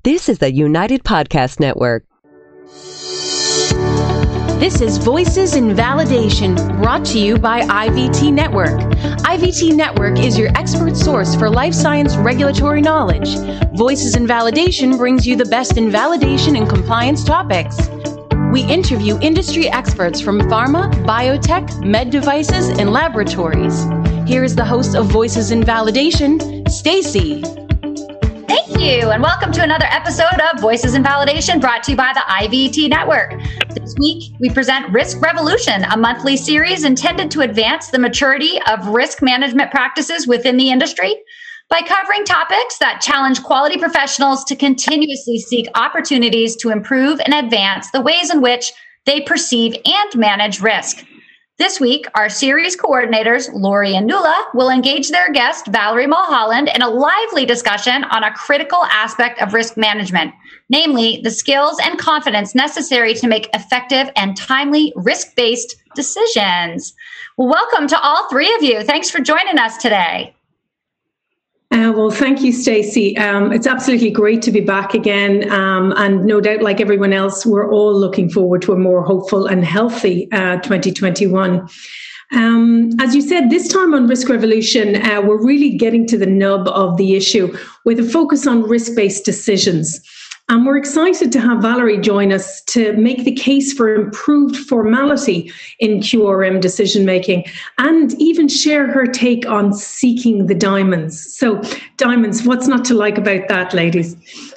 This is the United Podcast Network. This is Voices in Validation, brought to you by IVT Network. IVT Network is your expert source for life science regulatory knowledge. Voices in Validation brings you the best in validation and compliance topics. We interview industry experts from pharma, biotech, med devices, and laboratories. Here is the host of Voices in Validation, Stacy. Thank you, and welcome to another episode of Voices in Validation, brought to you by the IVT Network. This week, we present Risk Revolution, a monthly series intended to advance the maturity of risk management practices within the industry by covering topics that challenge quality professionals to continuously seek opportunities to improve and advance the ways in which they perceive and manage risk. This week, our series coordinators, Lori and Nuala, will engage their guest, Valerie Mulholland, in a lively discussion on a critical aspect of risk management, namely the skills and confidence necessary to make effective and timely risk-based decisions. Well, welcome to all three of you. Thanks for joining us today. Well, thank you, Stacey. It's absolutely great to be back again. And no doubt, like everyone else, we're all looking forward to a more hopeful and healthy 2021. As you said, this time on Risk Revolution, we're really getting to the nub of the issue with a focus on risk-based decisions. And we're excited to have Valerie join us to make the case for improved formality in QRM decision-making and even share her take on seeking the diamonds. So, diamonds, what's not to like about that, ladies?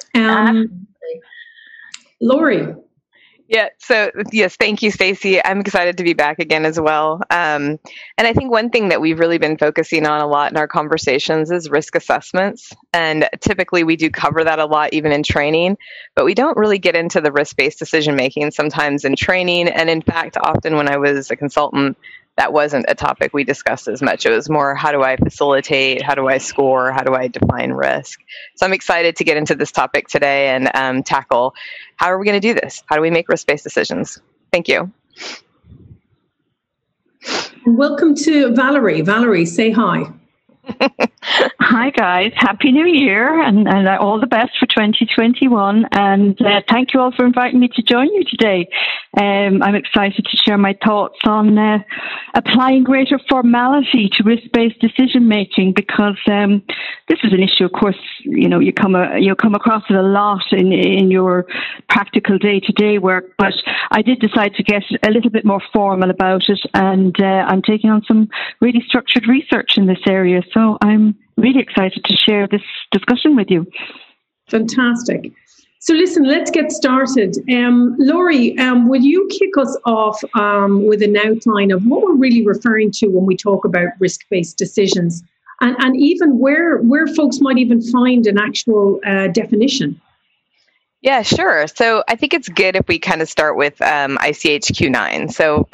Lori. Yeah. So yes, thank you, Stacey. I'm excited to be back again as well. And I think one thing that we've really been focusing on a lot in our conversations is risk assessments. And typically we do cover that a lot, even in training, but we don't really get into the risk-based decision making sometimes in training. And in fact, often when I was a consultant, that wasn't a topic we discussed as much. It was more, how do I facilitate? How do I score? How do I define risk? So I'm excited to get into this topic today and tackle, how are we going to do this? How do we make risk-based decisions? Thank you. Welcome to Valerie. Valerie, say hi. Hi guys, Happy New Year and all the best for 2021, and thank you all for inviting me to join you today. I'm excited to share my thoughts on applying greater formality to risk-based decision making, because this is an issue, of course, you come across it a lot in your practical day-to-day work, but I did decide to get a little bit more formal about it, and I'm taking on some really structured research in this area. So I'm really excited to share this discussion with you. Fantastic. So listen, let's get started. Lori, will you kick us off with an outline of what we're really referring to when we talk about risk-based decisions, and even where folks might even find an actual definition? Yeah, sure. So I think it's good if we kind of start with ICH-Q9. So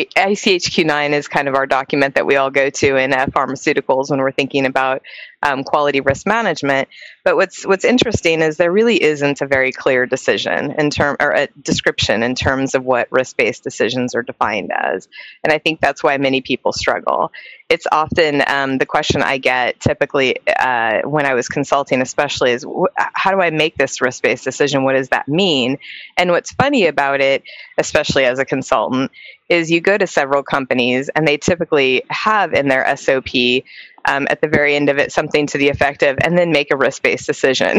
ICH-Q9 is kind of our document that we all go to in pharmaceuticals when we're thinking about quality risk management. But what's interesting is there really isn't a very clear decision or a description in terms of what risk-based decisions are defined as. And I think that's why many people struggle. It's often the question I get typically when I was consulting, especially, is how do I make this risk-based decision? What does that mean? And what's funny about it, especially as a consultant, is you go to several companies and they typically have in their SOP at the very end of it something to the effect of, and then make a risk-based decision.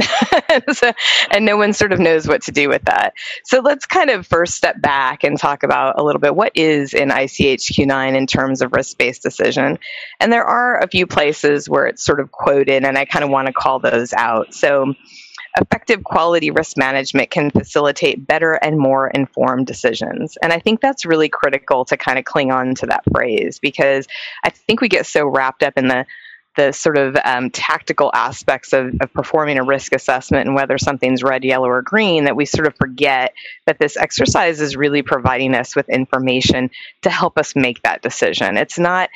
And no one sort of knows what to do with that. So let's kind of first step back and talk about a little bit what is in ICH-Q9 in terms of risk-based decision. And there are a few places where it's sort of quoted, and I kind of want to call those out. So effective quality risk management can facilitate better and more informed decisions. And I think that's really critical to kind of cling on to that phrase, because I think we get so wrapped up in the sort of tactical aspects of performing a risk assessment and whether something's red, yellow, or green that we sort of forget that this exercise is really providing us with information to help us make that decision. It's not,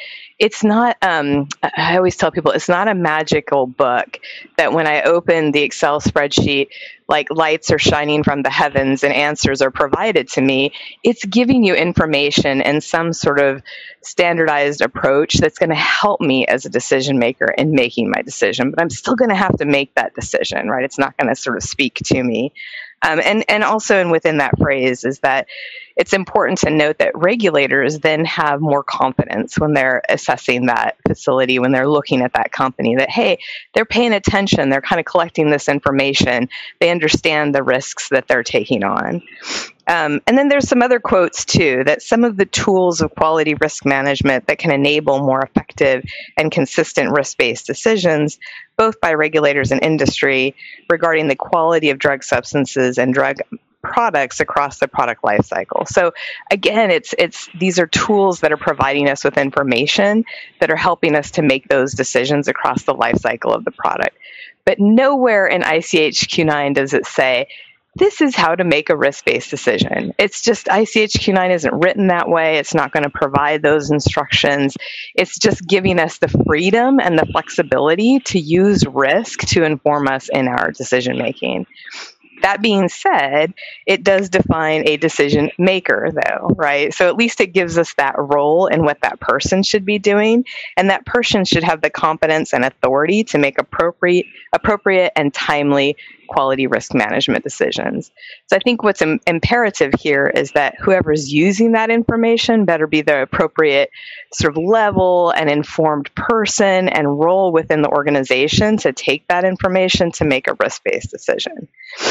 I always tell people, it's not a magical book that when I open the Excel spreadsheet, like lights are shining from the heavens and answers are provided to me. It's giving you information and some sort of standardized approach that's going to help me as a decision maker in making my decision, but I'm still going to have to make that decision, right? It's not going to sort of speak to me. And also, and within that phrase is that it's important to note that regulators then have more confidence when they're assessing that facility, when they're looking at that company, that, hey, they're paying attention, they're kind of collecting this information, they understand the risks that they're taking on. And then there's some other quotes too, that some of the tools of quality risk management that can enable more effective and consistent risk-based decisions, both by regulators and industry, regarding the quality of drug substances and drug products across the product life cycle. So again, these are tools that are providing us with information that are helping us to make those decisions across the life cycle of the product. But nowhere in ICH Q9 does it say, this is how to make a risk-based decision. It's just ICH Q9 isn't written that way. It's not going to provide those instructions. It's just giving us the freedom and the flexibility to use risk to inform us in our decision making. That being said, it does define a decision maker, though, right? So at least it gives us that role and what that person should be doing. And that person should have the competence and authority to make appropriate and timely quality risk management decisions. So I think what's imperative here is that whoever's using that information better be the appropriate sort of level and informed person and role within the organization to take that information to make a risk-based decision.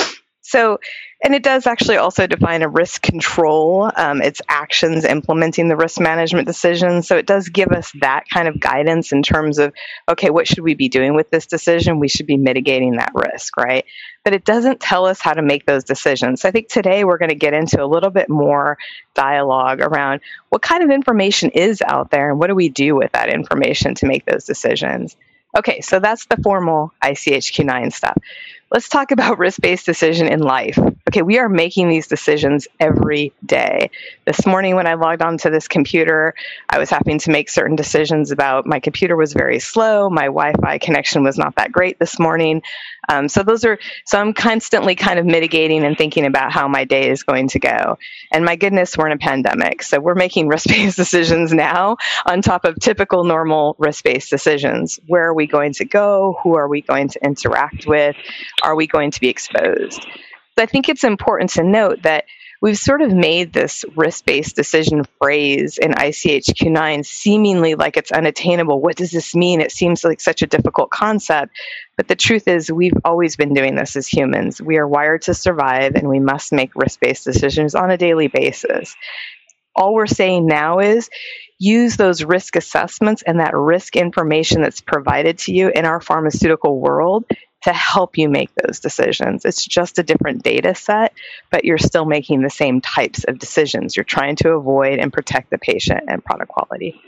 So, and it does actually also define a risk control, its actions implementing the risk management decision. So it does give us that kind of guidance in terms of, okay, what should we be doing with this decision? We should be mitigating that risk, right? But it doesn't tell us how to make those decisions. So I think today we're going to get into a little bit more dialogue around what kind of information is out there and what do we do with that information to make those decisions. Okay, so that's the formal ICH Q9 stuff. Let's talk about risk-based decision in life. Okay, we are making these decisions every day. This morning when I logged onto this computer, I was having to make certain decisions about my computer was very slow, my Wi-Fi connection was not that great this morning. So I'm constantly kind of mitigating and thinking about how my day is going to go. And my goodness, we're in a pandemic. So we're making risk-based decisions now on top of typical normal risk-based decisions. Where are we going to go? Who are we going to interact with? Are we going to be exposed? So I think it's important to note that we've sort of made this risk-based decision phrase in ICH Q9 seemingly like it's unattainable. What does this mean? It seems like such a difficult concept. But the truth is we've always been doing this as humans. We are wired to survive and we must make risk-based decisions on a daily basis. All we're saying now is use those risk assessments and that risk information that's provided to you in our pharmaceutical world to help you make those decisions. It's just a different data set, but you're still making the same types of decisions. You're trying to avoid and protect the patient and product quality.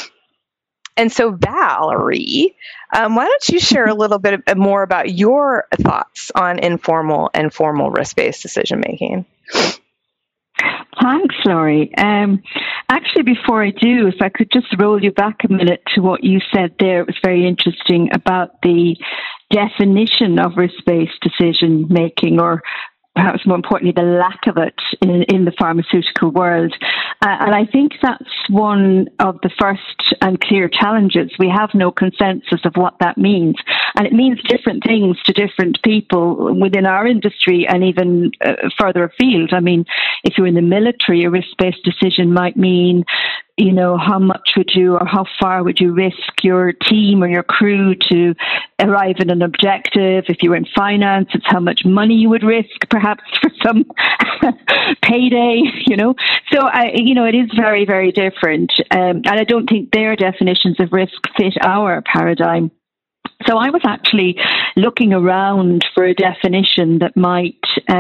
And so, Valerie, why don't you share a little bit more about your thoughts on informal and formal risk-based decision-making? Thanks, Laurie. Actually, before I do, if I could just roll you back a minute to what you said there, it was very interesting about the definition of risk-based decision-making, or perhaps more importantly, the lack of it in the pharmaceutical world. And I think that's one of the first and clear challenges. We have no consensus of what that means. And it means different things to different people within our industry and even further afield. I mean, if you're in the military, a risk-based decision might mean, you know, how much would you or how far would you risk your team or your crew to arrive at an objective? If you were in finance, it's how much money you would risk, perhaps for some payday, you know. So, it is very, very different. And I don't think their definitions of risk fit our paradigm. So I was actually looking around for a definition that might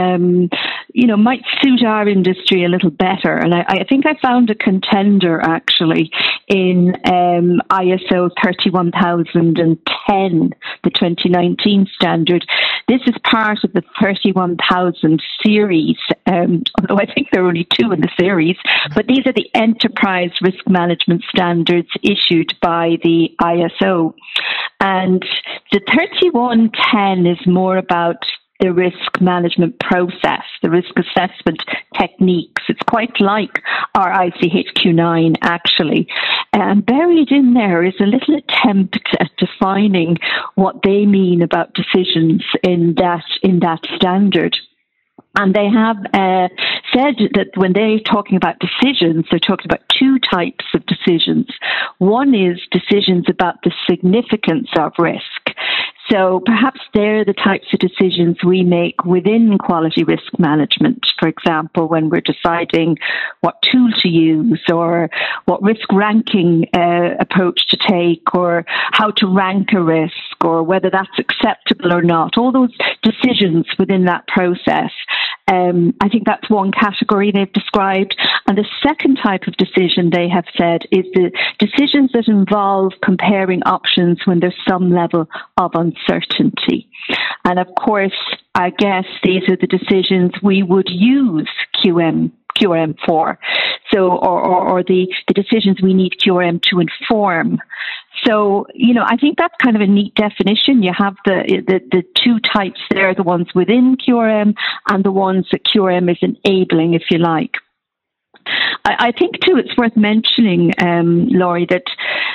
suit our industry a little better. And I think I found a contender actually in ISO 31010, the 2019 standard. This is part of the 31000 series, although I think there are only 2 in the series, but these are the enterprise risk management standards issued by the ISO. And the 3110 is more about the risk management process, the risk assessment techniques. It's quite like our ICHQ9, actually. And buried in there is a little attempt at defining what they mean about decisions in that standard. And they have said that when they're talking about decisions, they're talking about two types of decisions. One is decisions about the significance of risk. So perhaps they're the types of decisions we make within quality risk management. For example, when we're deciding what tool to use or what risk ranking approach to take or how to rank a risk or whether that's acceptable or not. All those decisions within that process. I think that's one category they've described. And the second type of decision they have said is the decisions that involve comparing options when there's some level of uncertainty. And of course, I guess these are the decisions we would use QRM for. So, or the decisions we need QRM to inform. So, I think that's kind of a neat definition. You have the two types there, the ones within QRM and the ones that QRM is enabling, if you like. I think, too, it's worth mentioning, Laurie, that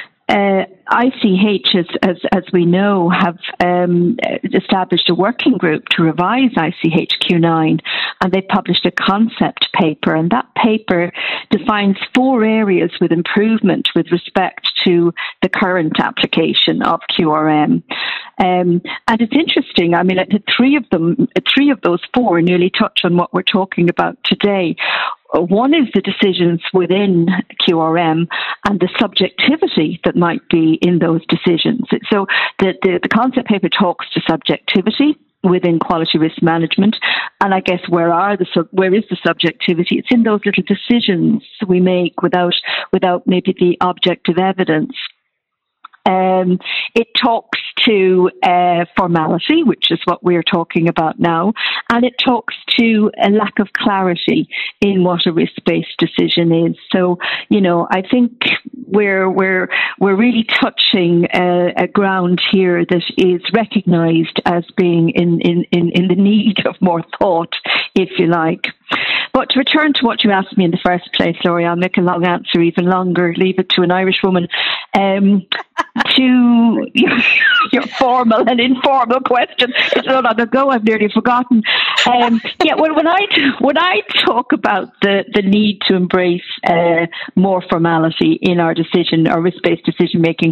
ICH, as we know, have established a working group to revise ICHQ9, and they published a concept paper, and that paper defines 4 areas with improvement with respect to the current application of QRM. And it's interesting, I mean, three of those 4 nearly touch on what we're talking about today. One is the decisions within QRM and the subjectivity that might be in those decisions. So the concept paper talks to subjectivity within quality risk management, and I guess where is the subjectivity? It's in those little decisions we make without maybe the objective evidence. It talks to formality, which is what we're talking about now, and it talks to a lack of clarity in what a risk-based decision is. So, I think we're really touching a ground here that is recognised as being in the need of more thought, if you like. But to return to what you asked me in the first place, Laurie, I'll make a long answer even longer, leave it to an Irish woman, to your formal and informal question. It's so long ago, I've nearly forgotten. When I talk about the need to embrace more formality in our risk-based decision making,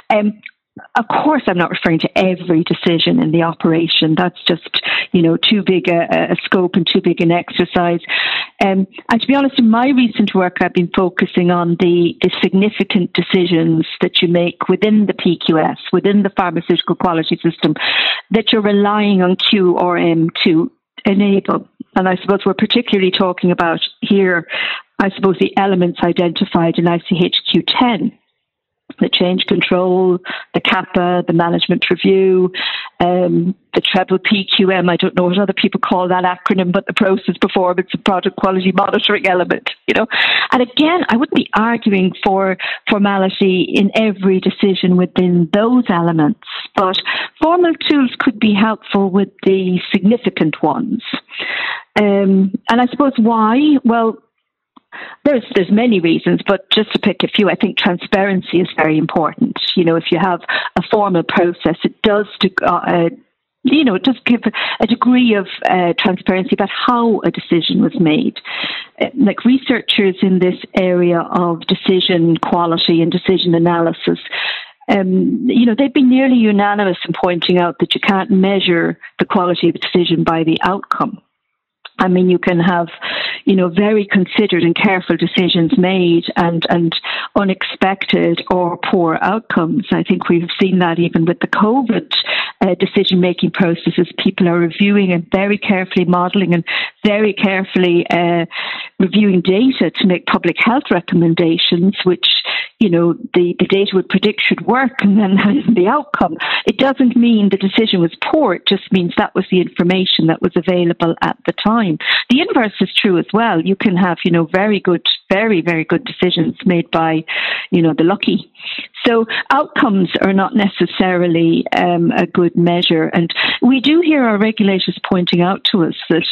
of course, I'm not referring to every decision in the operation. That's just, too big a scope and too big an exercise. And to be honest, in my recent work, I've been focusing on the significant decisions that you make within the PQS, within the pharmaceutical quality system, that you're relying on QRM to enable. And I suppose we're particularly talking about here, the elements identified in ICHQ10. The change control, the CAPA, the management review, the treble PQM. I don't know what other people call that acronym, but the process performance and product quality monitoring element, And again, I wouldn't be arguing for formality in every decision within those elements, but formal tools could be helpful with the significant ones. And I suppose why? Well, there's many reasons, but just to pick a few, I think transparency is very important. If you have a formal process, it does it does give a degree of transparency about how a decision was made. Like researchers in this area of decision quality and decision analysis, they've been nearly unanimous in pointing out that you can't measure the quality of a decision by the outcome. I mean, you can have, very considered and careful decisions made and unexpected or poor outcomes. I think we've seen that even with the COVID decision-making processes. People are reviewing and very carefully modelling and very carefully reviewing data to make public health recommendations, which, the data would predict should work, and then the outcome. It doesn't mean the decision was poor. It just means that was the information that was available at the time. The inverse is true as well. You can have, very good, very, very good decisions made by, the lucky. So outcomes are not necessarily a good measure. And we do hear our regulators pointing out to us that,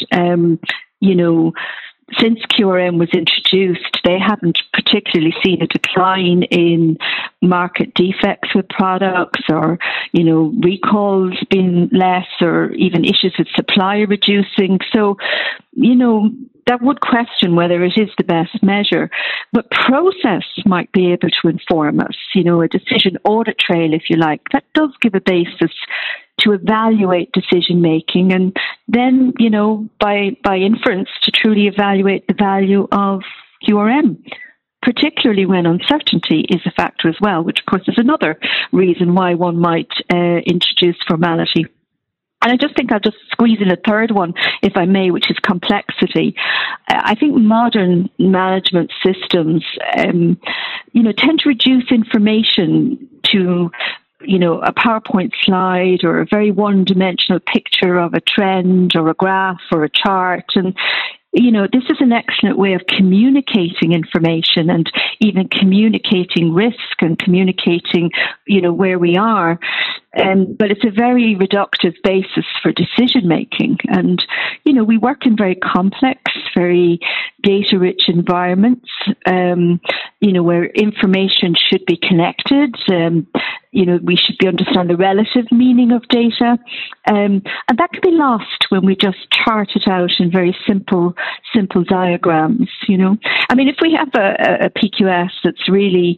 since QRM was introduced, they haven't particularly seen a decline in market defects with products or, recalls being less or even issues with supply reducing. So, that would question whether it is the best measure. But process might be able to inform us, a decision audit trail, if you like. That does give a basis to evaluate decision making and then, by inference to truly evaluate the value of QRM, particularly when uncertainty is a factor as well, which of course is another reason why one might introduce formality. And I just think I'll just squeeze in a third one, if I may, which is complexity. I think modern management systems, tend to reduce information to, a PowerPoint slide or a very one-dimensional picture of a trend or a graph or a chart. And, this is an excellent way of communicating information and even communicating risk and communicating, where we are. But it's a very reductive basis for decision making. And, we work in very complex, very data-rich environments, where information should be connected. We should understand the relative meaning of data. And that can be lost when we just chart it out in very simple diagrams, if we have a PQS that's really,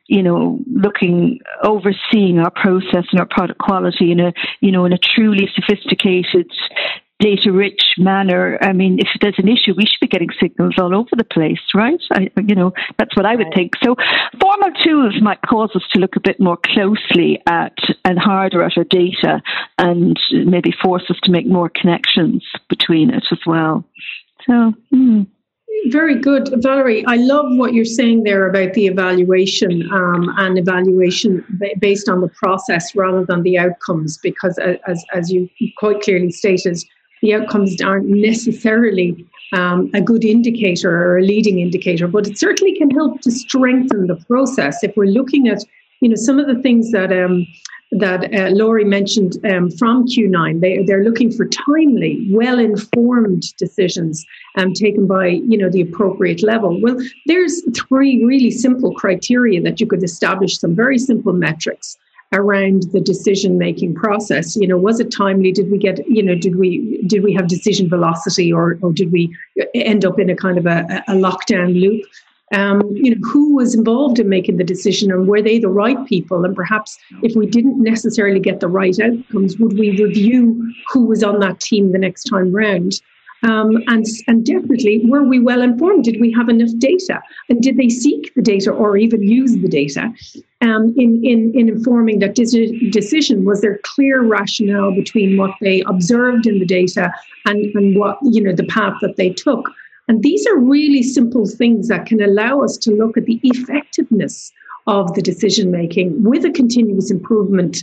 overseeing our process and our product quality in a truly sophisticated, data-rich manner. If there's an issue, we should be getting signals all over the place, right? That's what I would think. So formal tools might cause us to look a bit more closely at and harder at our data and maybe force us to make more connections between it as well. So, Very good, Valerie. I love what you're saying there about the evaluation and evaluation based on the process rather than the outcomes, because as you quite clearly stated, the outcomes aren't necessarily a good indicator or a leading indicator, but it certainly can help to strengthen the process. If we're looking at, some of the things that Laurie mentioned from Q9, they're looking for timely, well-informed decisions taken by, the appropriate level. Well, there's 3 really simple criteria that you could establish, some very simple metrics around the decision-making process. Was it timely? Did we get, did we have decision velocity or did we end up in a kind of a lockdown loop? Who was involved in making the decision and were they the right people? And perhaps if we didn't necessarily get the right outcomes, would we review who was on that team the next time round? And definitely, were we well informed? Did we have enough data? And did they seek the data or even use the data in informing that decision? Was there clear rationale between what they observed in the data and what, the path that they took? And these are really simple things that can allow us to look at the effectiveness of the decision making with a continuous improvement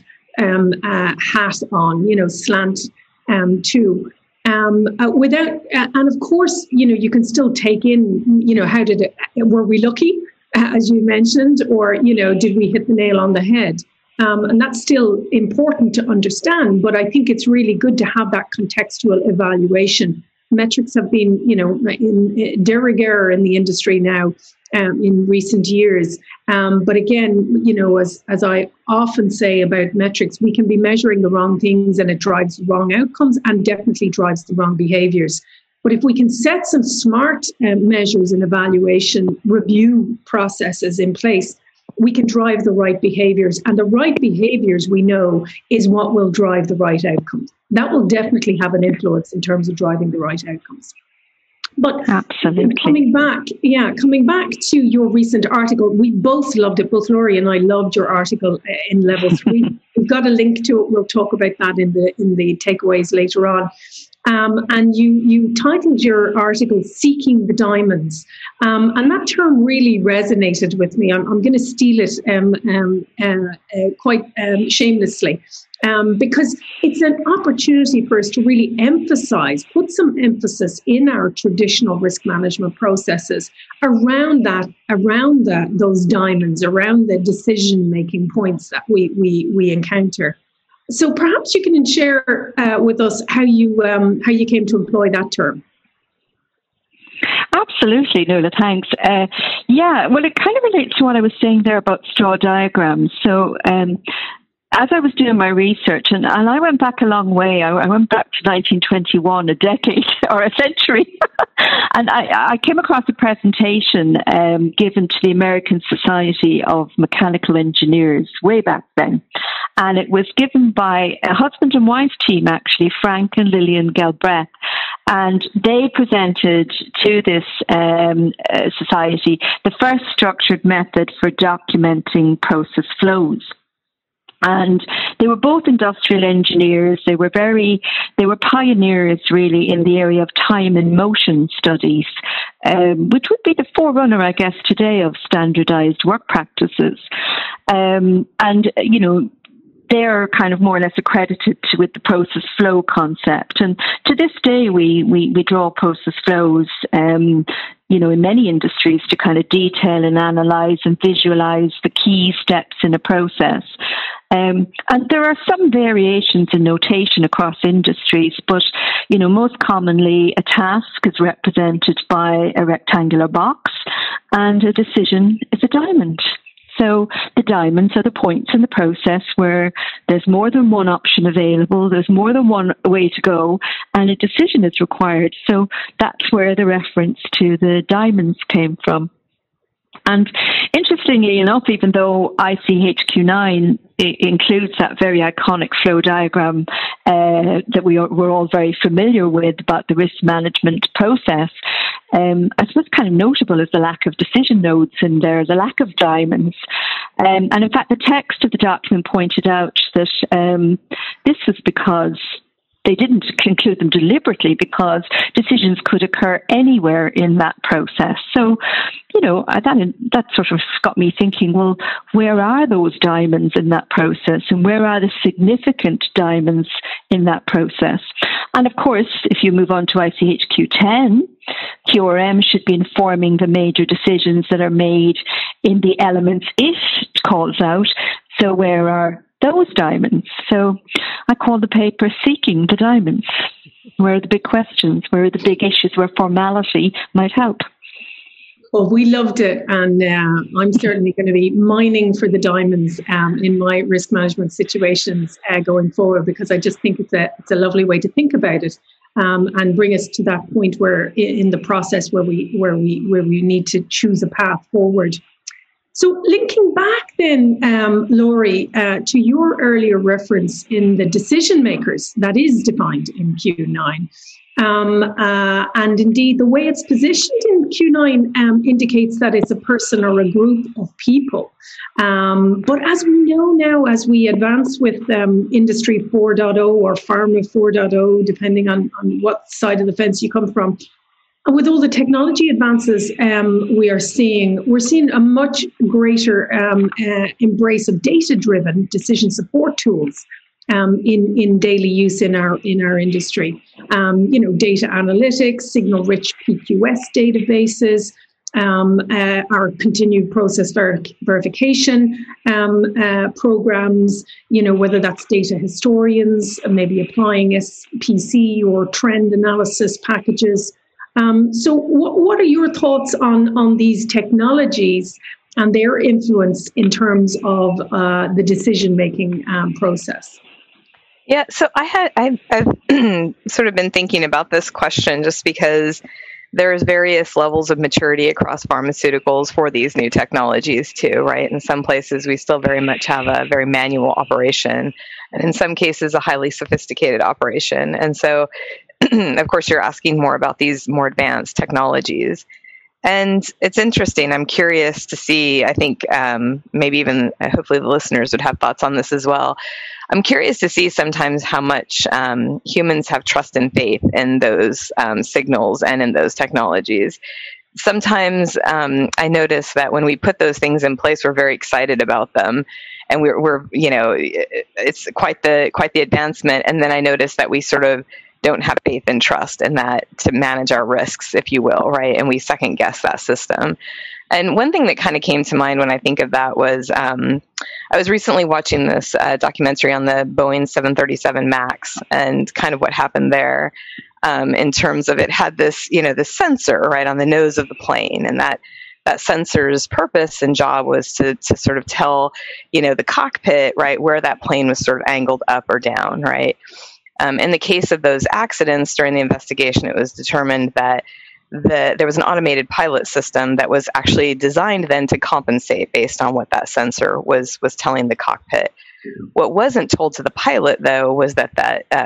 hat on, slant too. Without, and of course, you can still take in, were we lucky, as you mentioned, or, did we hit the nail on the head? And that's still important to understand, but I think it's really good to have that contextual evaluation. Metrics have been, in de rigueur in the industry now in recent years. But again, as I often say about metrics, we can be measuring the wrong things and it drives the wrong outcomes and definitely drives the wrong behaviors. But if we can set some smart measures and evaluation review processes in place, we can drive the right behaviors. And the right behaviors, we know, is what will drive the right outcomes. That will definitely have an influence in terms of driving the right outcomes. But absolutely, coming back to your recent article, we both loved it. Both Laurie and I loved your article in Level 3. We've got a link to it. We'll talk about that in the takeaways later on. And you titled your article "Seeking the Diamonds," and that term really resonated with me. I'm going to steal it quite shamelessly. because it's an opportunity for us to really put some emphasis in our traditional risk management processes around those diamonds, around the decision-making points that we encounter. So perhaps you can share with us how you came to employ that term. Absolutely, Nuala, thanks. Well, it kind of relates to what I was saying there about straw diagrams. So as I was doing my research, and I went back a long way, I went back to 1921, a decade or a century, and I came across a presentation given to the American Society of Mechanical Engineers way back then. And it was given by a husband and wife team, actually, Frank and Lillian Galbraith. And they presented to this society the first structured method for documenting process flows. And they were both industrial engineers. They were pioneers, really, in the area of time and motion studies, which would be the forerunner, I guess, today of standardized work practices. They're kind of more or less accredited with the process flow concept. And to this day, we draw process flows, in many industries to kind of detail and analyze and visualize the key steps in a process. And there are some variations in notation across industries, but, most commonly a task is represented by a rectangular box and a decision is a diamond. So the diamonds are the points in the process where there's more than one option available, there's more than one way to go, and a decision is required. So that's where the reference to the diamonds came from. And interestingly enough, even though ICHQ9 includes that very iconic flow diagram that we're all very familiar with about the risk management process, I suppose kind of notable is the lack of decision nodes in there, the lack of diamonds. And in fact, the text of the document pointed out that this was because they didn't conclude them deliberately, because decisions could occur anywhere in that process. So, that sort of got me thinking, well, where are those diamonds in that process, and where are the significant diamonds in that process? And of course, if you move on to ICHQ10, QRM should be informing the major decisions that are made in the elements it calls out. So where are those diamonds? So I call the paper Seeking the Diamonds. Where are the big questions? Where are the big issues where formality might help? Well, we loved it, and I'm certainly going to be mining for the diamonds in my risk management situations going forward, because I just think it's a lovely way to think about it, and bring us to that point where in the process where we need to choose a path forward. So linking back then, Laurie, to your earlier reference in the decision makers that is defined in Q9, and indeed the way it's positioned in Q9 indicates that it's a person or a group of people. But as we know now, as we advance with Industry 4.0 or Pharma 4.0, depending on what side of the fence you come from, and with all the technology advances we're seeing a much greater embrace of data-driven decision support tools in daily use in our industry. Data analytics, signal-rich PQS databases, our continued process verification programs. Whether that's data historians, maybe applying SPC or trend analysis packages. So what are your thoughts on these technologies and their influence in terms of the decision-making process? Yeah, so I've sort of been thinking about this question just because there's various levels of maturity across pharmaceuticals for these new technologies too, right? In some places, we still very much have a very manual operation, and in some cases, a highly sophisticated operation. And so, of course, you're asking more about these more advanced technologies. And it's interesting. I'm curious to see, I think maybe even hopefully the listeners would have thoughts on this as well. I'm curious to see sometimes how much humans have trust and faith in those signals and in those technologies. Sometimes I notice that when we put those things in place, we're very excited about them. and we're it's quite the advancement. And then I noticed that we sort of don't have faith and trust in that to manage our risks, if you will, right? And we second guess that system. And one thing that kind of came to mind when I think of that was I was recently watching this documentary on the Boeing 737 MAX and kind of what happened there in terms of it had this, this sensor right on the nose of the plane, and that sensor's purpose and job was to sort of tell, the cockpit, right, where that plane was sort of angled up or down, right? In the case of those accidents during the investigation, it was determined that there was an automated pilot system that was actually designed then to compensate based on what that sensor was telling the cockpit. What wasn't told to the pilot, though, was that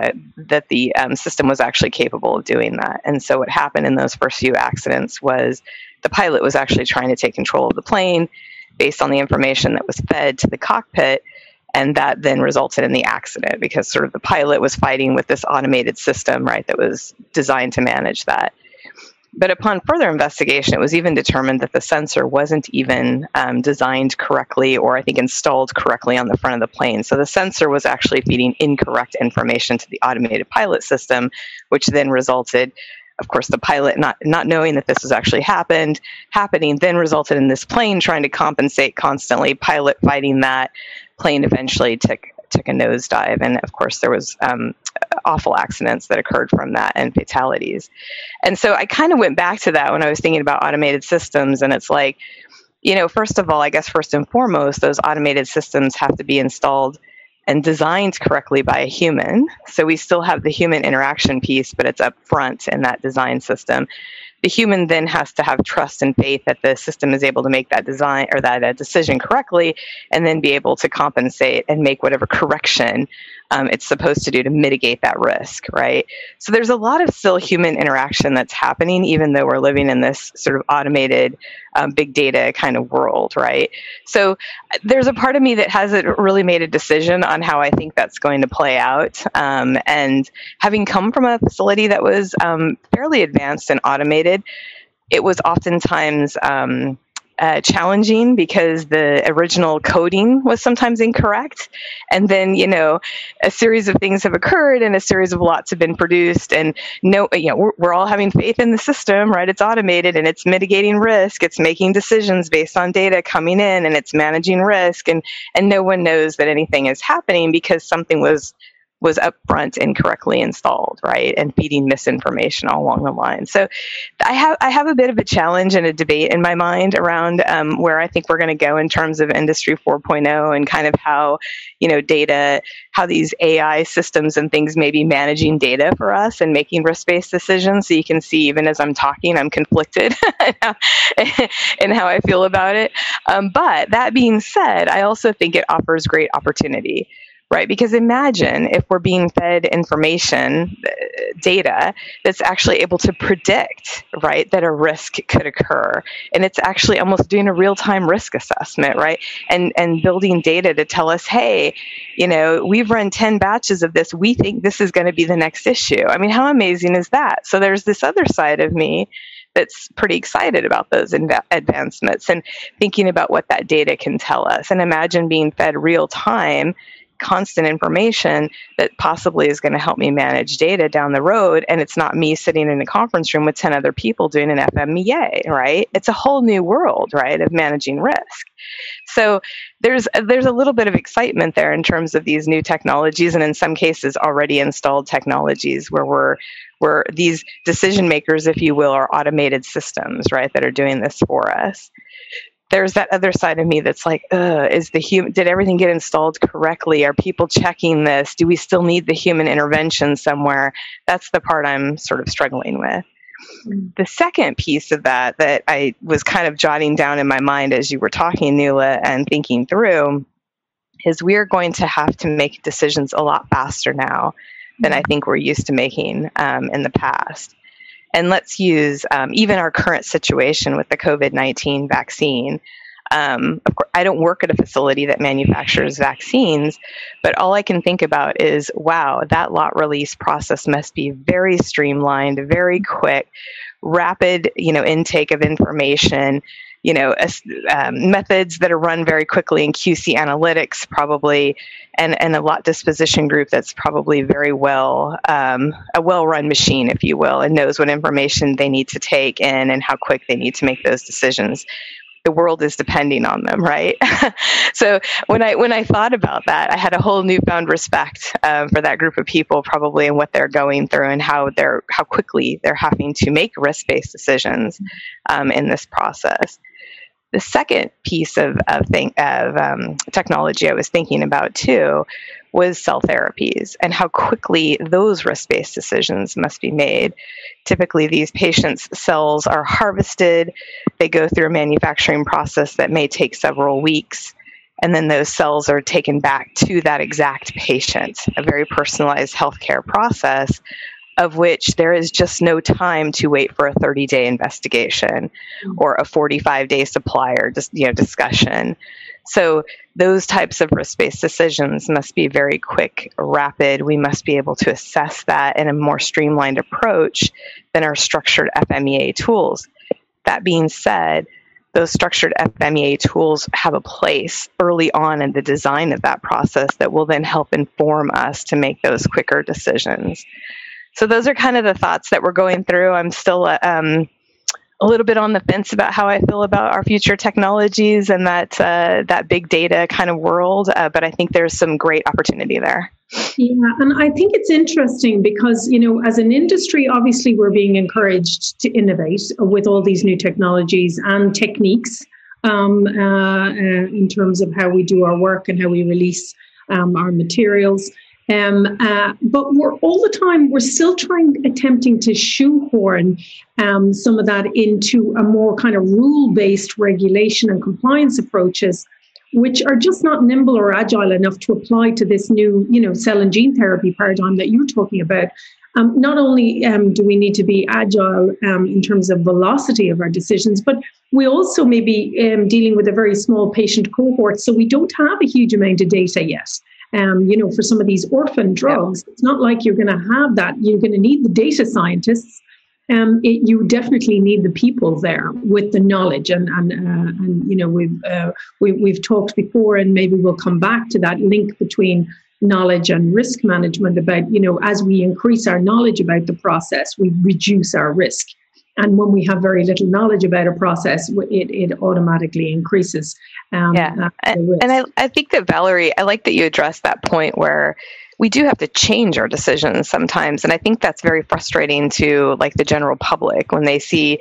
the system was actually capable of doing that. And so what happened in those first few accidents was the pilot was actually trying to take control of the plane based on the information that was fed to the cockpit. And that then resulted in the accident because sort of the pilot was fighting with this automated system, right, that was designed to manage that. But upon further investigation, it was even determined that the sensor wasn't even designed correctly, or I think installed correctly on the front of the plane. So the sensor was actually feeding incorrect information to the automated pilot system, which then resulted, of course, the pilot not knowing that this was actually happening, then resulted in this plane trying to compensate constantly, pilot fighting that. Plane eventually took a nosedive, and of course there was awful accidents that occurred from that and fatalities. And so I kind of went back to that when I was thinking about automated systems, and it's like, first of all, I guess first and foremost, those automated systems have to be installed and designed correctly by a human. So we still have the human interaction piece, but it's up front in that design system. The human then has to have trust and faith that the system is able to make that design or that decision correctly, and then be able to compensate and make whatever correction it's supposed to do to mitigate that risk, right? So there's a lot of still human interaction that's happening, even though we're living in this sort of automated big data kind of world, right? So there's a part of me that hasn't really made a decision on how I think that's going to play out. And having come from a facility that was fairly advanced and automated, it was oftentimes challenging because the original coding was sometimes incorrect. And then, a series of things have occurred and a series of lots have been produced, and we're all having faith in the system, right? It's automated and it's mitigating risk. It's making decisions based on data coming in, and it's managing risk. And no one knows that anything is happening because something was upfront incorrectly installed, right, and feeding misinformation all along the line. So I have a bit of a challenge and a debate in my mind around where I think we're going to go in terms of Industry 4.0 and kind of how, data, how these AI systems and things may be managing data for us and making risk-based decisions. So you can see, even as I'm talking, I'm conflicted in how I feel about it. But that being said, I also think it offers great opportunity. Right, because imagine if we're being fed information, data that's actually able to predict, right, that a risk could occur, and it's actually almost doing a real-time risk assessment, right, and building data to tell us, hey, we've run 10 batches of this. We think this is going to be the next issue. I mean, how amazing is that? So there's this other side of me that's pretty excited about those advancements and thinking about what that data can tell us. And imagine being fed real-time constant information that possibly is going to help me manage data down the road. And it's not me sitting in a conference room with 10 other people doing an FMEA, right? It's a whole new world, right, of managing risk. So there's a little bit of excitement there in terms of these new technologies, and in some cases already installed technologies where these decision makers, if you will, are automated systems, right, that are doing this for us. There's that other side of me that's like, did everything get installed correctly? Are people checking this? Do we still need the human intervention somewhere? That's the part I'm sort of struggling with. The second piece of that I was kind of jotting down in my mind as you were talking, Nuala, and thinking through, is we are going to have to make decisions a lot faster now than I think we're used to making in the past. And let's use even our current situation with the COVID-19 vaccine. Of course, I don't work at a facility that manufactures vaccines, but all I can think about is, wow, that lot release process must be very streamlined, very quick, rapid, intake of information, methods that are run very quickly in QC analytics, probably, and a lot disposition group that's probably very well, a well-run machine, if you will, and knows what information they need to take in and how quick they need to make those decisions. The world is depending on them, right? So when I thought about that, I had a whole newfound respect for that group of people, probably, and what they're going through and how quickly they're having to make risk-based decisions in this process. The second piece of technology I was thinking about too was cell therapies and how quickly those risk-based decisions must be made. Typically, these patients' cells are harvested, they go through a manufacturing process that may take several weeks, and then those cells are taken back to that exact patient, a very personalized healthcare process of which there is just no time to wait for a 30-day investigation or a 45-day supplier discussion. So those types of risk-based decisions must be very quick, rapid. We must be able to assess that in a more streamlined approach than our structured FMEA tools. That being said, those structured FMEA tools have a place early on in the design of that process that will then help inform us to make those quicker decisions. So those are kind of the thoughts that we're going through. I'm still a little bit on the fence about how I feel about our future technologies and that big data kind of world, but I think there's some great opportunity there. Yeah, and I think it's interesting because, as an industry, obviously we're being encouraged to innovate with all these new technologies and techniques in terms of how we do our work and how we release our materials. But we're still attempting to shoehorn some of that into a more kind of rule-based regulation and compliance approaches, which are just not nimble or agile enough to apply to this new, cell and gene therapy paradigm that you're talking about. Not only do we need to be agile in terms of velocity of our decisions, but we also may be dealing with a very small patient cohort, so we don't have a huge amount of data yet. For some of these orphan drugs, It's not like you're going to have that. You're going to need the data scientists. You definitely need the people there with the knowledge, and we've talked before, and maybe we'll come back to that link between knowledge and risk management. About as we increase our knowledge about the process, we reduce our risk. And when we have very little knowledge about a process, it automatically increases. And I think that, Valerie, I like that you addressed that point where we do have to change our decisions sometimes. And I think that's very frustrating to the general public when they see,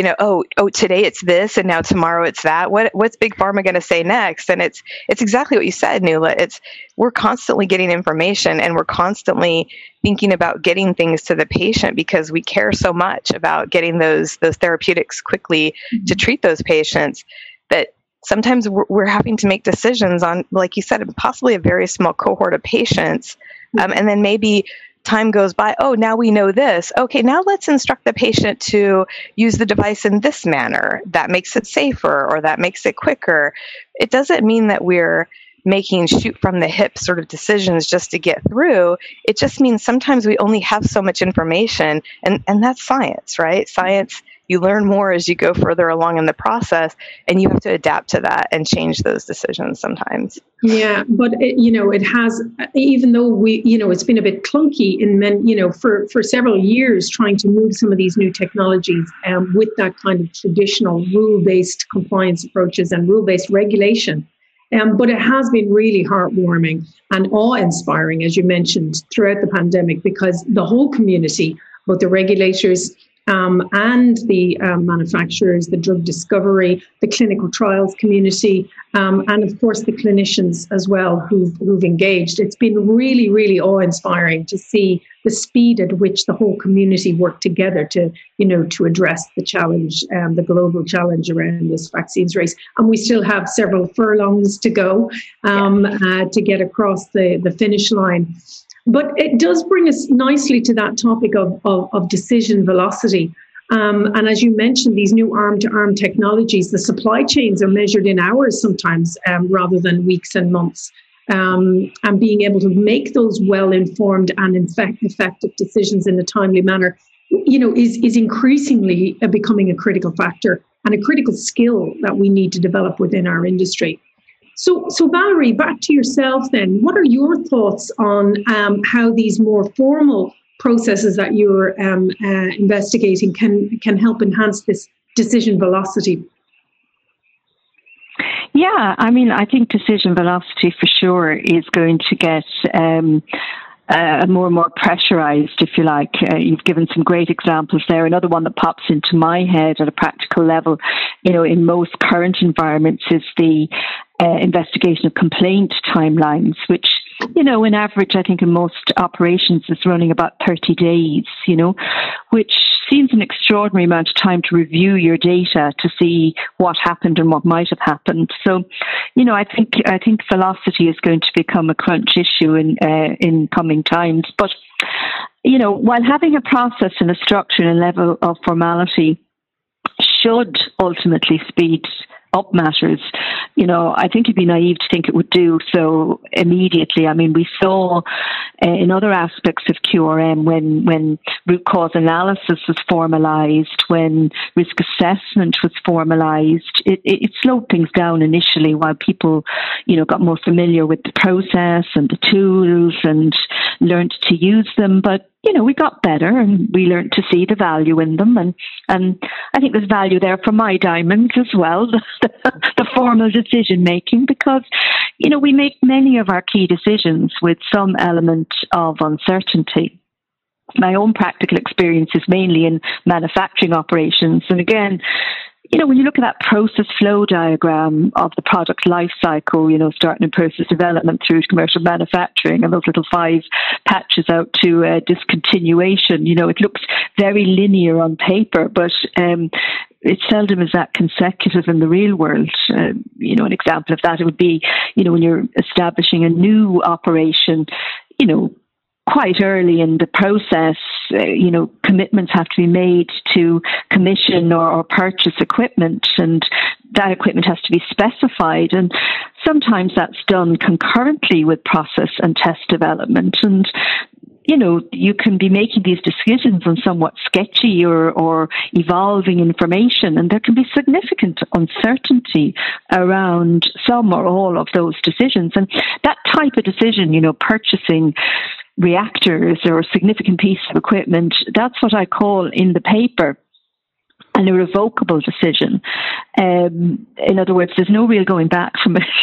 today it's this and now tomorrow it's that. What's Big Pharma going to say next? And it's exactly what you said, Nuala. We're constantly getting information and we're constantly thinking about getting things to the patient because we care so much about getting those therapeutics quickly to treat those patients that sometimes we're having to make decisions on, like you said, possibly a very small cohort of patients. And then maybe time goes by. Oh, now we know this. Okay, now let's instruct the patient to use the device in this manner. That makes it safer or that makes it quicker. It doesn't mean that we're making shoot from the hip sort of decisions just to get through. It just means sometimes we only have so much information, and that's science, right? Science, you learn more as you go further along in the process, and you have to adapt to that and change those decisions sometimes. Yeah, but it has, even though it's been a bit clunky for several years trying to move some of these new technologies with that kind of traditional rule-based compliance approaches and rule-based regulation. But it has been really heartwarming and awe-inspiring, as you mentioned, throughout the pandemic, because the whole community, both the regulators and the manufacturers, the drug discovery, the clinical trials community, and of course the clinicians as well who've engaged. It's been really, really awe-inspiring to see the speed at which the whole community worked together to address the challenge, the global challenge around this vaccines race. And we still have several furlongs to go to get across the finish line. But it does bring us nicely to that topic of decision velocity. And as you mentioned, these new arm-to-arm technologies, the supply chains are measured in hours sometimes rather than weeks and months. And being able to make those well-informed and effective decisions in a timely manner, is increasingly becoming a critical factor and a critical skill that we need to develop within our industry. So Valerie, back to yourself then. What are your thoughts on how these more formal processes that you're investigating can help enhance this decision velocity? Yeah, I mean, I think decision velocity for sure is going to get more and more pressurized, if you like. You've given some great examples there. Another one that pops into my head at a practical level, in most current environments is the investigation of complaint timelines, which, in average, I think in most operations is running about 30 days, which seems an extraordinary amount of time to review your data to see what happened and what might have happened. So, I think velocity is going to become a crunch issue in coming times. But, while having a process and a structure and a level of formality should ultimately speed up matters, I think it'd be naive to think it would do so immediately. I mean, we saw in other aspects of QRM when root cause analysis was formalized, when risk assessment was formalized, it slowed things down initially while people, got more familiar with the process and the tools and learned to use them. But we got better and we learned to see the value in them. And I think there's value there for my diamonds as well, the formal decision making, because, we make many of our key decisions with some element of uncertainty. My own practical experience is mainly in manufacturing operations. And again, when you look at that process flow diagram of the product life cycle, starting in process development through to commercial manufacturing and those little 5 patches out to discontinuation, it looks very linear on paper, but it seldom is that consecutive in the real world. An example of that, it would be, when you're establishing a new operation, quite early in the process, commitments have to be made to commission or purchase equipment, and that equipment has to be specified. And sometimes that's done concurrently with process and test development. And, you can be making these decisions on somewhat sketchy or evolving information, and there can be significant uncertainty around some or all of those decisions. And that type of decision, purchasing reactors or a significant piece of equipment, that's what I call in the paper an irrevocable decision. In other words, there's no real going back from it.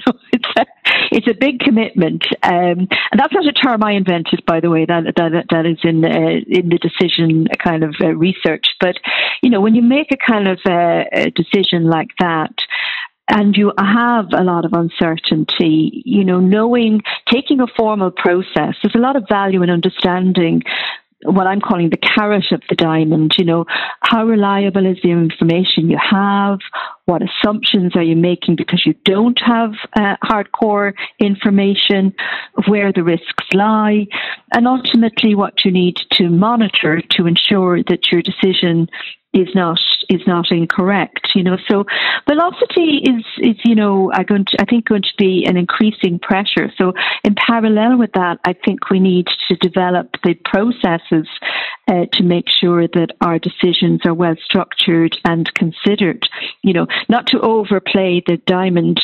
It's a big commitment, and that's not a term I invented, by the way. That is in the decision kind of research. But when you make a kind of a decision like that, and you have a lot of uncertainty, taking a formal process, there's a lot of value in understanding what I'm calling the carrot of the diamond. How reliable is the information you have? What assumptions are you making because you don't have hardcore information? Where the risks lie? And ultimately what you need to monitor to ensure that your decision is not incorrect, So velocity is I think going to be an increasing pressure. So in parallel with that, I think we need to develop the processes to make sure that our decisions are well structured and considered. Not to overplay the diamond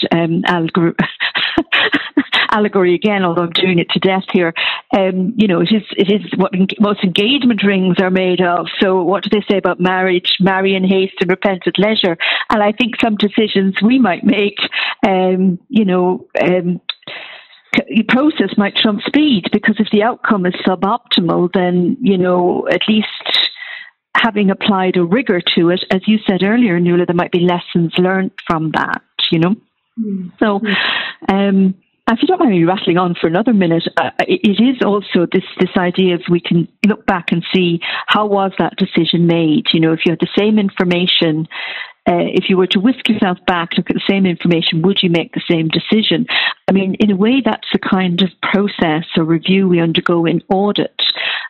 allegory again, although I'm doing it to death here. It is what most engagement rings are made of. So what do they say about marriage? Marry in haste and repent at leisure. And I think some decisions we might make, process might trump speed, because if the outcome is suboptimal, then, at least having applied a rigor to it, as you said earlier, Nuala, there might be lessons learned from that, So, if you don't mind me rattling on for another minute, it is also this idea of we can look back and see how was that decision made. If you had the same information, if you were to whisk yourself back, look at the same information, would you make the same decision? I mean, in a way, that's the kind of process or review we undergo in audit.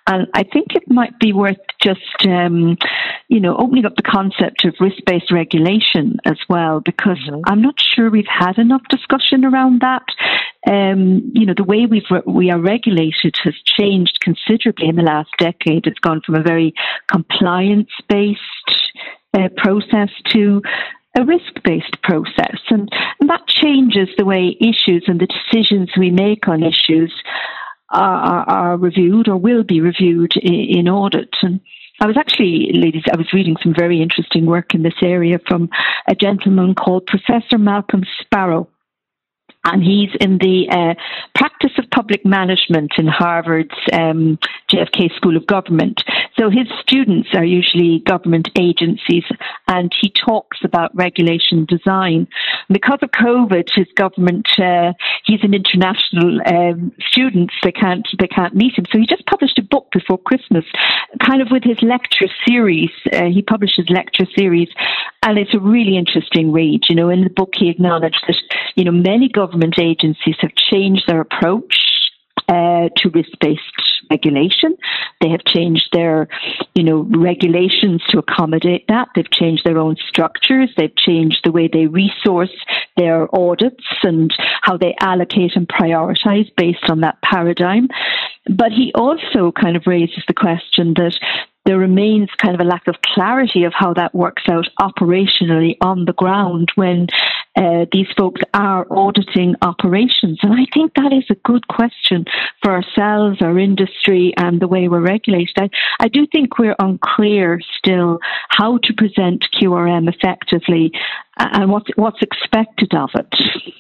And I think it might be worth just, opening up the concept of risk-based regulation as well, because I'm not sure we've had enough discussion around that. The way we are regulated has changed considerably in the last decade. It's gone from a very compliance-based process to a risk-based process. And that changes the way issues and the decisions we make on issues are reviewed or will be reviewed in audit. And I was reading some very interesting work in this area from a gentleman called Professor Malcolm Sparrow. And he's in the practice of public management in Harvard's JFK School of Government. So his students are usually government agencies, and he talks about regulation design. Because of COVID, his government, he's an international student, they can't meet him. So he just published a book before Christmas, kind of with his lecture series. He published his lecture series, and it's a really interesting read. In the book he acknowledged that, many government agencies have changed their approach to risk-based regulation. They have changed their, regulations to accommodate that. They've changed their own structures. They've changed the way they resource their audits and how they allocate and prioritize based on that paradigm. But he also kind of raises the question that there remains kind of a lack of clarity of how that works out operationally on the ground when these folks are auditing operations. And I think that is a good question for ourselves, our industry, and the way we're regulated. I do think we're unclear still how to present QRM effectively and what's expected of it.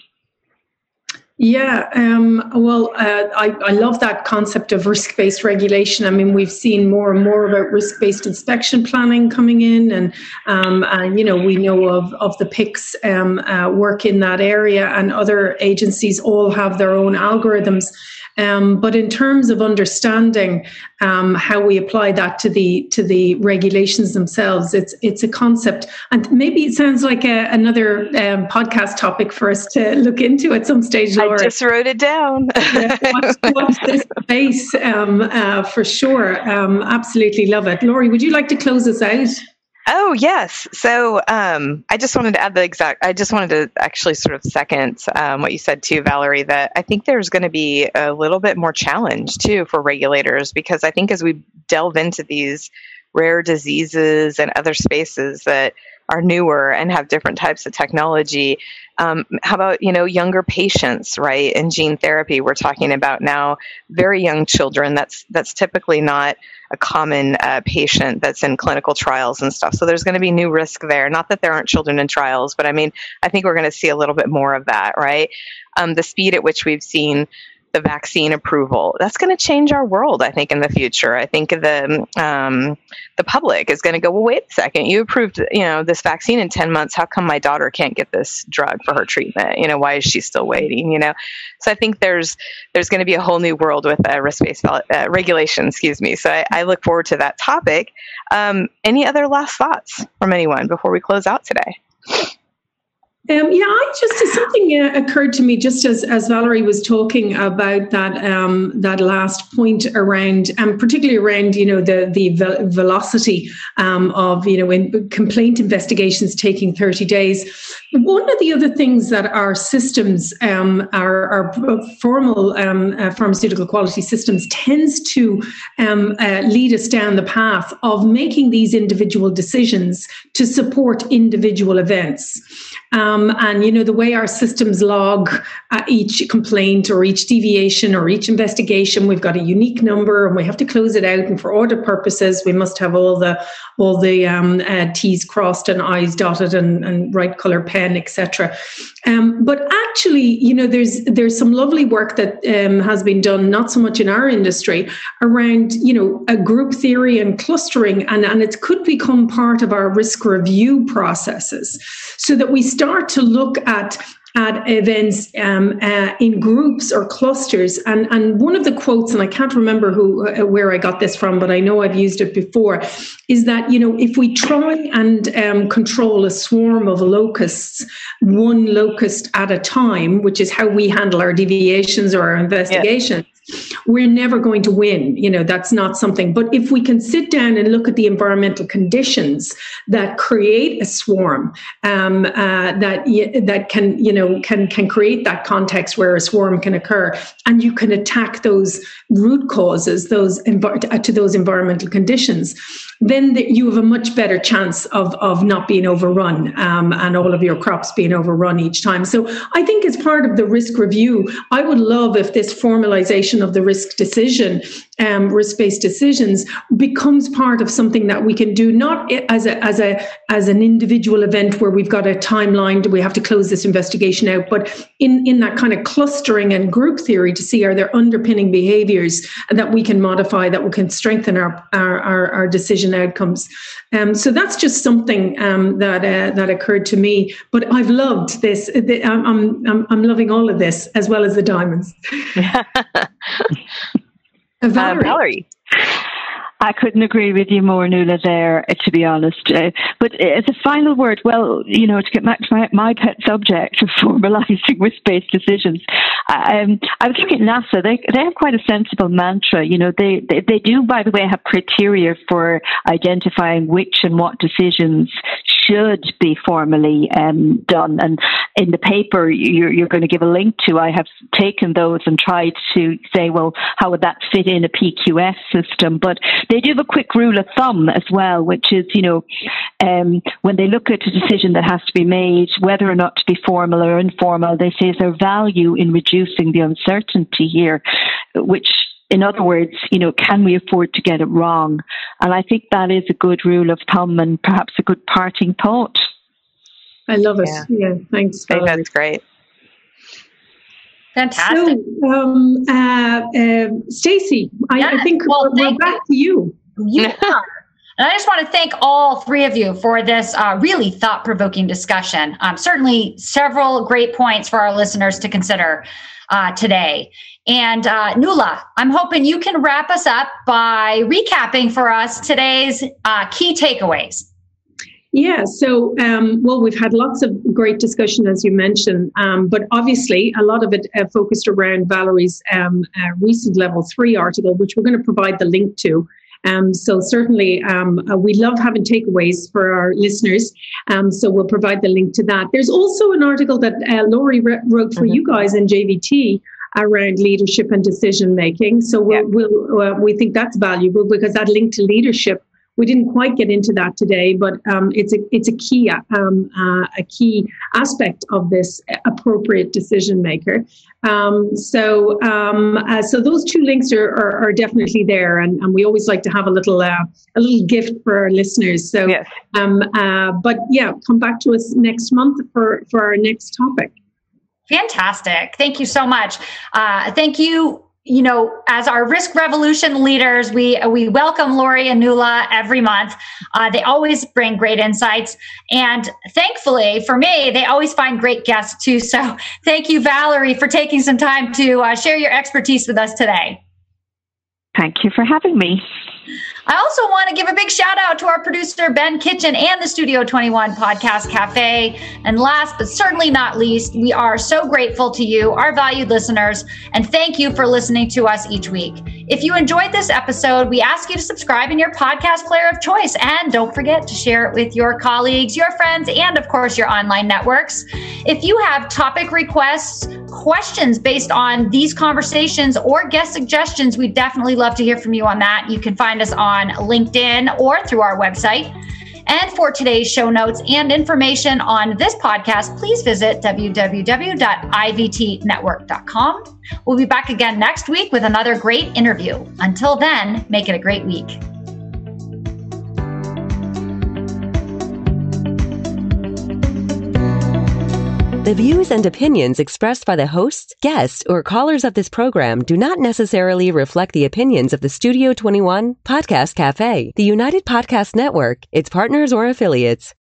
Yeah, I love that concept of risk-based regulation. I mean, we've seen more and more about risk-based inspection planning coming in, and we know of the PICS work in that area, and other agencies all have their own algorithms. But in terms of understanding how we apply that to the regulations themselves, it's a concept, and maybe it sounds like another podcast topic for us to look into at some stage. Laura. I just wrote it down. Watch this space for sure. Absolutely love it. Laurie, would you like to close us out? Oh, yes. So I just wanted to add I just wanted to actually sort of second what you said too, Valerie, that I think there's going to be a little bit more challenge too for regulators, because I think as we delve into these rare diseases and other spaces that are newer and have different types of technology, how about, younger patients, right? In gene therapy, we're talking about now very young children. That's typically not a common patient that's in clinical trials and stuff. So there's going to be new risk there. Not that there aren't children in trials, but I think we're going to see a little bit more of that, right? The speed at which we've seen the vaccine approval, that's going to change our world, I think, in the future. I think the public is going to go, well, wait a second, you approved, this vaccine in 10 months. How come my daughter can't get this drug for her treatment? Why is she still waiting? So I think there's going to be a whole new world with risk-based regulation, So I look forward to that topic. Any other last thoughts from anyone before we close out today? Something occurred to me just as Valerie was talking about that last point around, particularly around, the velocity of, in complaint investigations taking 30 days. One of the other things that our systems, our formal pharmaceutical quality systems, tends to lead us down the path of making these individual decisions to support individual events. The way our systems log each complaint or each deviation or each investigation, we've got a unique number and we have to close it out. And for audit purposes, we must have all the T's crossed and I's dotted and right color pen, etc. But actually, there's some lovely work that has been done, not so much in our industry, around a group theory and clustering, and it could become part of our risk review processes, so that we start to look at events in groups or clusters. And one of the quotes, and I can't remember where I got this from, but I know I've used it before, is that, if we try and control a swarm of locusts, one locust at a time, which is how we handle our deviations or our investigations, we're never going to win. That's not something. But if we can sit down and look at the environmental conditions that create a swarm, that can create that context where a swarm can occur, and you can attack those root causes, to those environmental conditions, then you have a much better chance of not being overrun, and all of your crops being overrun each time. So I think as part of the risk review, I would love if this formalization of the risk decision, risk-based decisions, becomes part of something that we can do, not as an individual event where we've got a timeline, do we have to close this investigation out, but in that kind of clustering and group theory to see, are there underpinning behaviors that we can modify, that we can strengthen our decision outcomes. So that's just something that occurred to me. But I've loved this. I'm loving all of this, as well as the diamonds. Valerie. I couldn't agree with you more, Nuala, there, to be honest. But as a final word, to get back to my pet subject of formalizing risk-based decisions, I was looking at NASA. They have quite a sensible mantra. They do, by the way, have criteria for identifying which and what decisions should be formally done. And in the paper you're going to give a link to, I have taken those and tried to say, well, how would that fit in a PQS system? But they do have a quick rule of thumb as well, which is, when they look at a decision that has to be made, whether or not to be formal or informal, they say, is there value in reducing the uncertainty here? Which, in other words, can we afford to get it wrong? And I think that is a good rule of thumb and perhaps a good parting thought. I love it. Yeah, thanks, Valerie. I think that's great. Fantastic. So, Stacey, I think we're back to you. And I just want to thank all three of you for this really thought-provoking discussion. Certainly several great points for our listeners to consider today. And Nuala, I'm hoping you can wrap us up by recapping for us today's key takeaways. Yeah, so, we've had lots of great discussion, as you mentioned, but obviously a lot of it focused around Valerie's recent Level 3 article, which we're going to provide the link to. So certainly we love having takeaways for our listeners, so we'll provide the link to that. There's also an article that Laurie wrote for you guys in JVT around leadership and decision making. So we think that's valuable, because that link to leadership, we didn't quite get into that today, but it's a key aspect of this appropriate decision maker. So those two links are definitely there, and we always like to have a little gift for our listeners. So, yes. But yeah, come back to us next month for our next topic. Fantastic! Thank you so much. Thank you. As our Risk Revolution leaders, we welcome Laurie and Nuala every month. They always bring great insights. And thankfully for me, they always find great guests too. So thank you, Valerie, for taking some time to share your expertise with us today. Thank you for having me. I also want to give a big shout out to our producer, Ben Kitchen, and the Studio 21 Podcast Cafe. And last but certainly not least, we are so grateful to you, our valued listeners, and thank you for listening to us each week. If you enjoyed this episode, we ask you to subscribe in your podcast player of choice, and don't forget to share it with your colleagues, your friends, and of course, your online networks. If you have topic requests, questions based on these conversations, or guest suggestions, we'd definitely love to hear from you on that. You can find us on LinkedIn or through our website. And for today's show notes and information on this podcast, please visit www.ivtnetwork.com. We'll be back again next week with another great interview. Until then, make it a great week. The views and opinions expressed by the hosts, guests, or callers of this program do not necessarily reflect the opinions of the Studio 21 Podcast Cafe, the United Podcast Network, its partners, or affiliates.